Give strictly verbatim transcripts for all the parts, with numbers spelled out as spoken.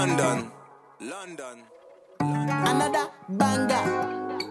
London, London, London. Another banger.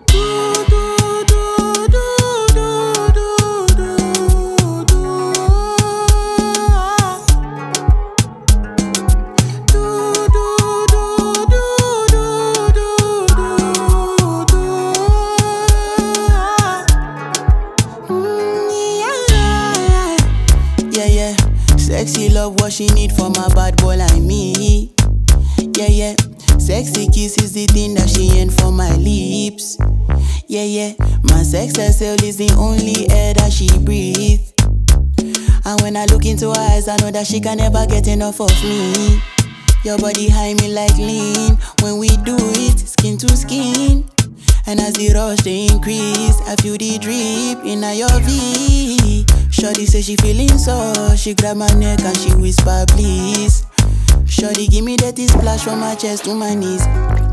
Sexy love, what she need from a bad boy like me. Yeah, yeah. Sexy kiss is the thing that she ain't for my lips. Yeah, yeah. My sex herself is the only air that she breathes. And when I look into her eyes, I know that she can never get enough of me. Your body high me like lean. When we do it, skin to skin. And as the rush they increase, I feel the drip in your V. Shorty say she feeling so, she grab my neck and she whisper please. Shorty give me that splash from my chest to my knees.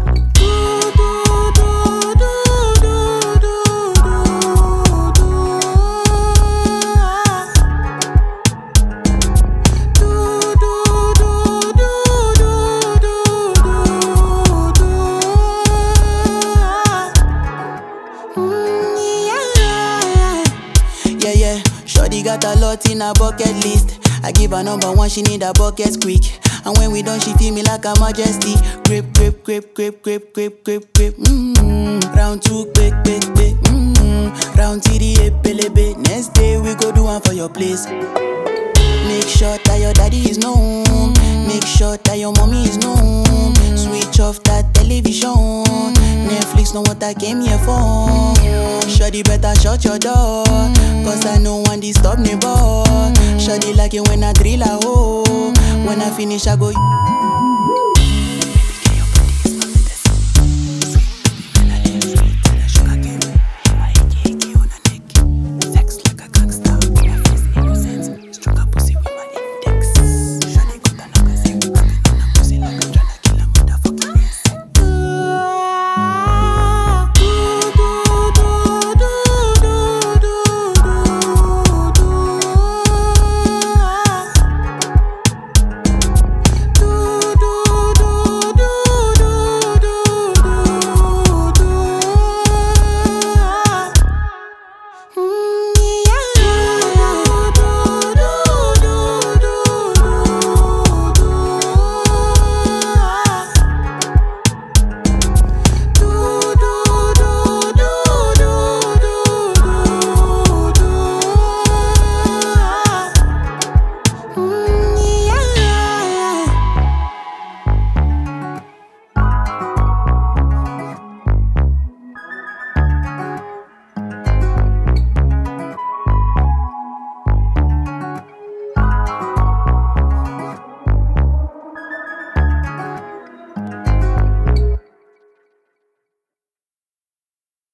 Yeah, yeah. Shorty got a lot in her bucket list. I give her number one, she need a bucket quick. And when we done, she feel me like a majesty. Grip, grip, grip, grip, grip, grip, grip, grip. Mm-hmm. Round two, quick, quick, quick. Mm-hmm. Round three, epelebe. Next day we go do one for your place. Make sure that your daddy is known. Make sure that your mommy is known. Switch off that television. Netflix know what I came here for. Shorty better shut your door, cause I know one disturb neighbor. Shorty like it when I drill a hole. When I finish I go